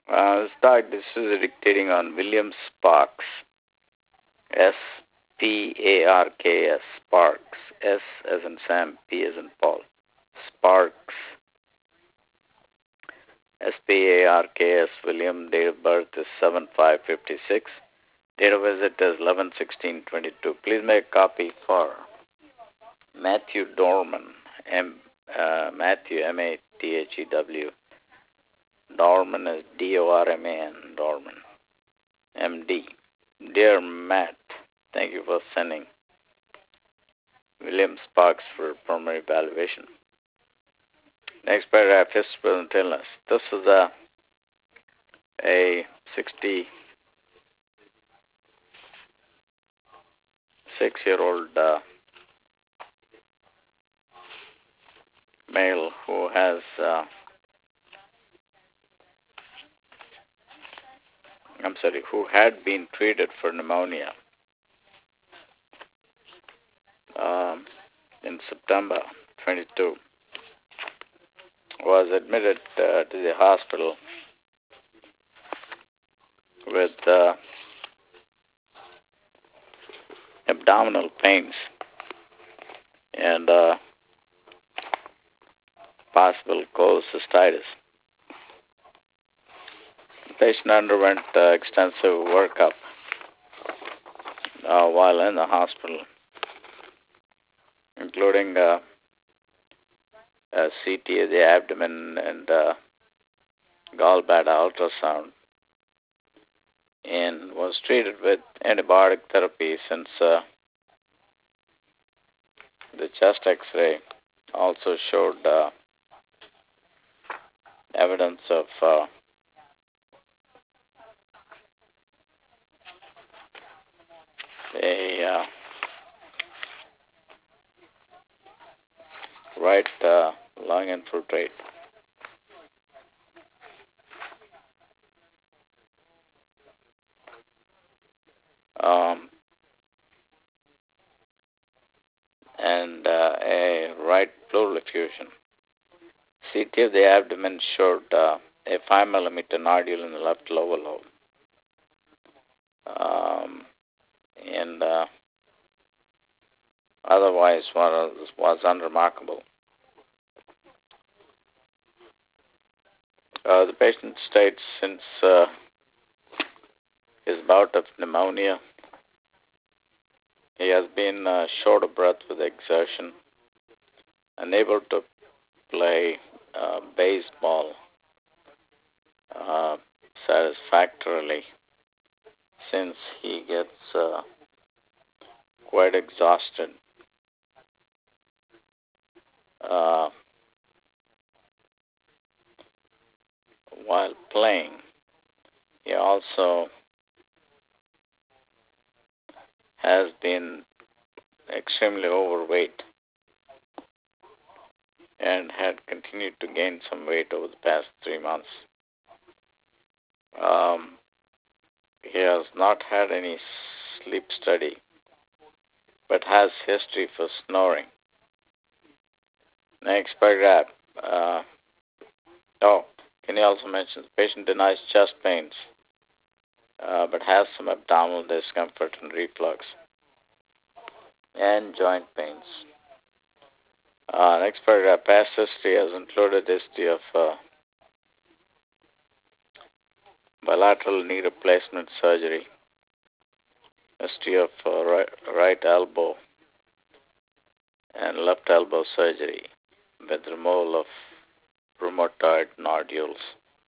Start. This is dictating on William Sparks. Sparks. Sparks. S as in Sam, P as in Paul. Sparks. Sparks. William. Date of birth is 7/5/56. Date of visit is 11/16/22. Please make a copy for Matthew Dorman. Matthew Mathew. Dorman is Dorman. Dorman. MD. Dear Matt, thank you for sending William Sparks for primary evaluation. Next paragraph, fifth present illness. This is a 66-year-old male who has who had been treated for pneumonia in September 22, was admitted to the hospital with abdominal pains and possible cholecystitis. The patient underwent extensive workup while in the hospital, including a CT of the abdomen and gallbladder ultrasound, and was treated with antibiotic therapy since the chest X-ray also showed evidence of a right lung infiltrate. And a right pleural effusion. CT of the abdomen showed a 5 millimeter nodule in the left lower lobe. And otherwise was unremarkable. The patient states since his bout of pneumonia, he has been short of breath with exertion, unable to play baseball satisfactorily since he gets quite exhausted while playing. He also has been extremely overweight and had continued to gain some weight over the past 3 months. He has not had any sleep study, but has history for snoring. Next paragraph. Can you also mention the patient denies chest pains, but has some abdominal discomfort and reflux, and joint pains. Next paragraph. Past history has included history of bilateral knee replacement surgery, history of right elbow and left elbow surgery with removal of rheumatoid nodules,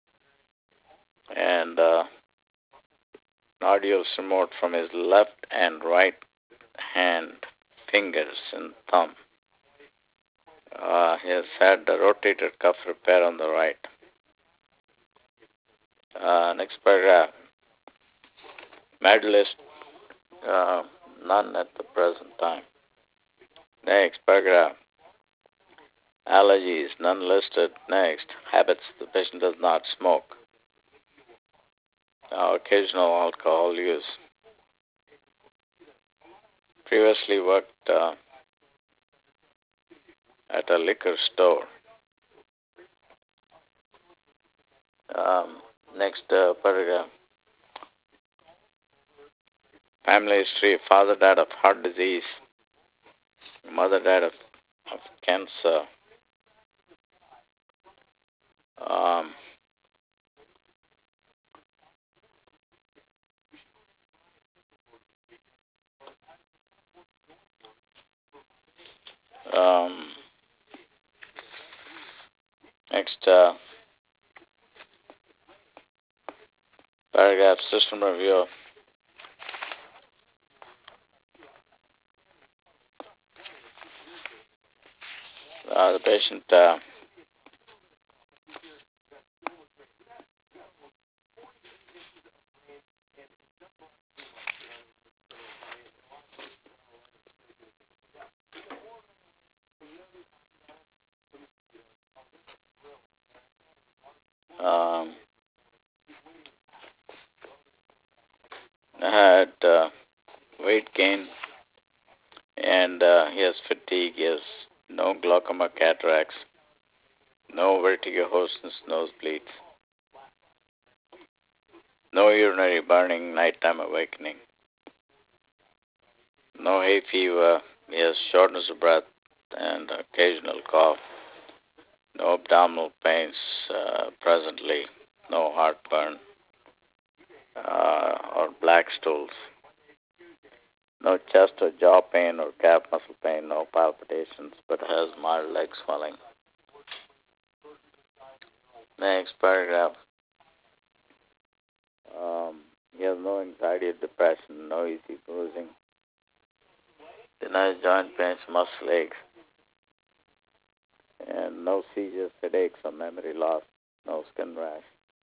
and nodules removed from his left and right hand fingers and thumb. He has had a rotator cuff repair on the right. Next paragraph. Medalist, none at the present time. Next paragraph. Allergies, none listed. Next. Habits, the patient does not smoke. Occasional alcohol use. Previously worked at a liquor store. Next paragraph. Family history. Father died of heart disease. Mother died of cancer. Um, um, Next paragraph. System review. The patient um, had weight gain, and he has fatigue. He has no glaucoma, cataracts, no vertigo, hoarseness, nosebleeds, no urinary burning, nighttime awakening, no hay fever. He has shortness of breath and occasional cough, no abdominal pains presently, no heartburn or black stools, no chest or jaw pain or calf muscle pain, no palpitations, but has mild leg swelling. Next paragraph. He has no anxiety or depression, no easy bruising, denies joint pains, muscle aches, and no seizures, headaches, or memory loss, no skin rash.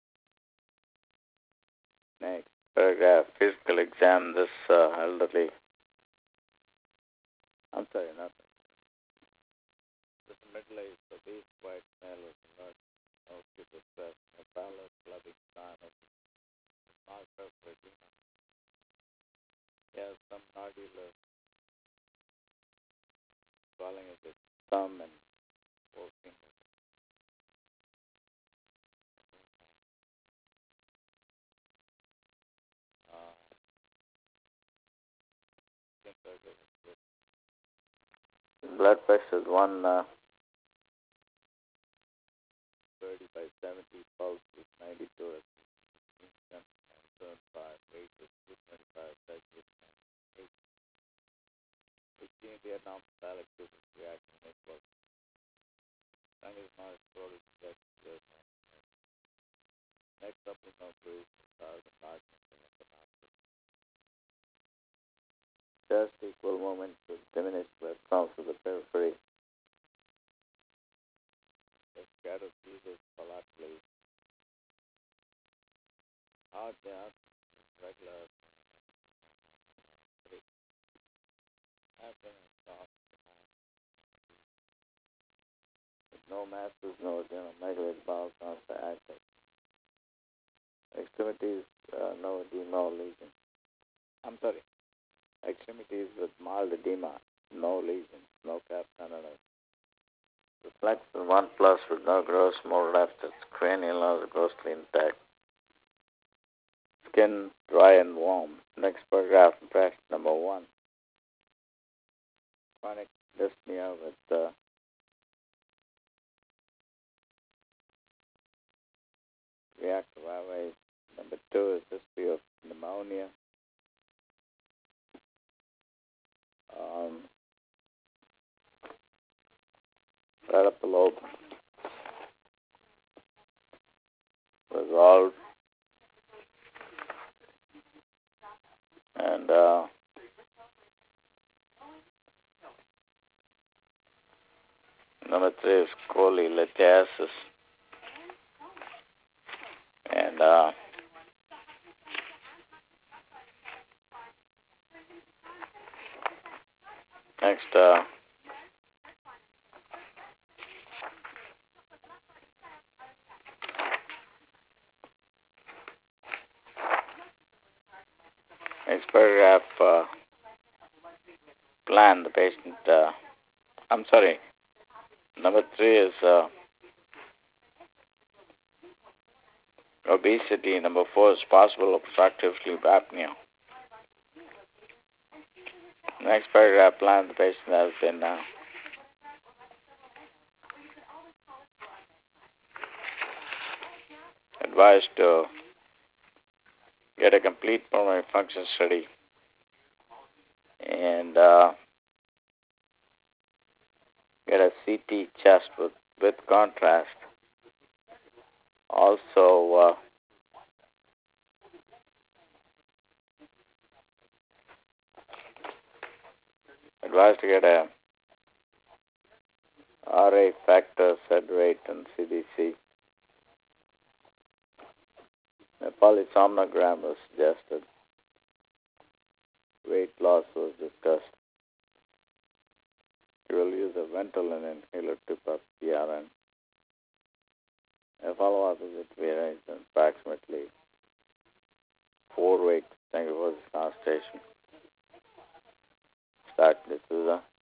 Next paragraph. Physical exam. This elderly. I'm sorry, not this middle-aged, obese, white male with alert, no super stress, no pallor, clubbing, sinus, marker for edema. He has some nodular swelling of his thumb and forefinger. Blood pressure is 130 by 70, pulse is 92, 75, weight is 225, size is 18, Vietnam Phallic Super Reaction Network. Tongue is not exploded, next up is no bruise, stars, enlargement, and economic. Just equal movement with diminished response to the periphery. The scattered pieces palatally. Hard down, regular. Abdomen soft. With no masses, no megaloid bowel cancer active. Extremities, no edema or lesion. I'm sorry. Extremities with mild edema, no lesions, no cap tenderness. Reflection 1 plus with no gross more left. Its cranial nerves are grossly intact. Skin dry and warm. Next paragraph, impression number 1. Chronic dyspnea with reactive airways. Number 2 is history of pneumonia. Right up the lobe. Resolved. And number 3 is cholelithiasis. And next next paragraph, plan the patient. I'm sorry. Number 3 is obesity. Number 4 is possible obstructive sleep apnea. Next paragraph, plan the patient has been advised to get a complete pulmonary function study and get a CT chest with contrast. Also, advised to get a RA factor, SED rate, and CDC. A polysomnogram was suggested. Weight loss was discussed. You will use a Ventolin inhaler tip of PRN. A follow-up visit to be arranged in approximately 4 weeks. Thank you for this consultation. Start D'Souza.